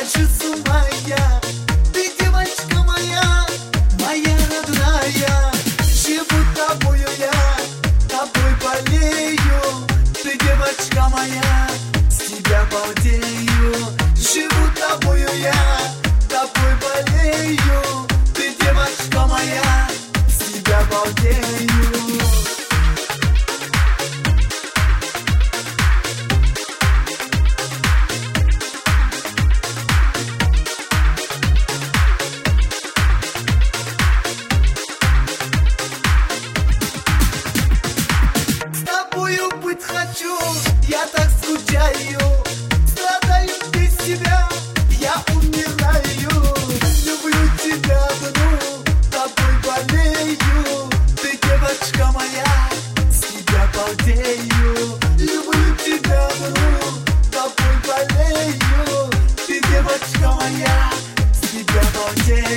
схожу с ума я. Ты девочка моя, моя родная. Живу тобою я, тобой болею. Ты девочка моя, с тебя балдею. Живу тобою я, тобой болею. Ты девочка моя, с тебя балдею. Хочу, я так скучаю, страдаю без тебя, я умираю. Люблю тебя, ну, тобой болею. Ты девочка моя, с тебя балдею. Люблю тебя, ну, тобой болею. Ты девочка моя, с тебя балдею.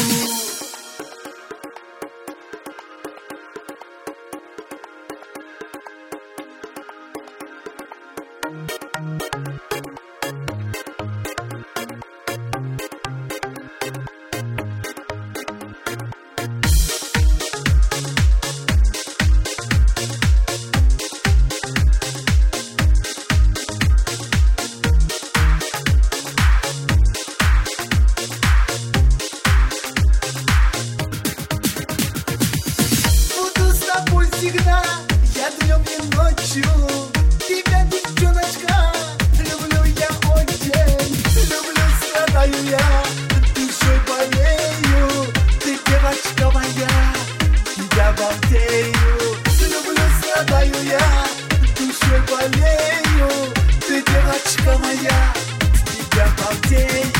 Всегда, я днем и ночью. Тебя, девчоночка, люблю я очень. Люблю, страдаю я, душой болею. Ты девочка моя, тебя балдею. Люблю, страдаю я, душой болею. Ты девочка моя, тебя балдею.